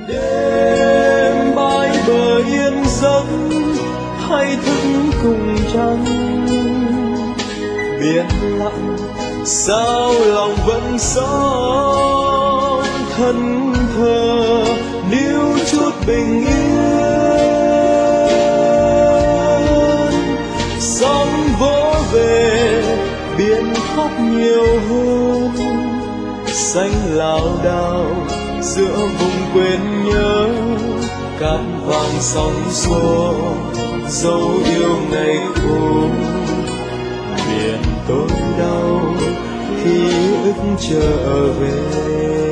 đêm bãi bờ yên giấc hay thức cùng trăng, biển lặng sao lòng vẫn sống thân thờ níu chút bình yên. Sóng vỗ về biển khóc nhiều hơn, xanh lao đao giữa vùng quên nhớ, cát vàng sóng xô dấu yêu ngày cũ. Biển tôi đau khi ức trở về.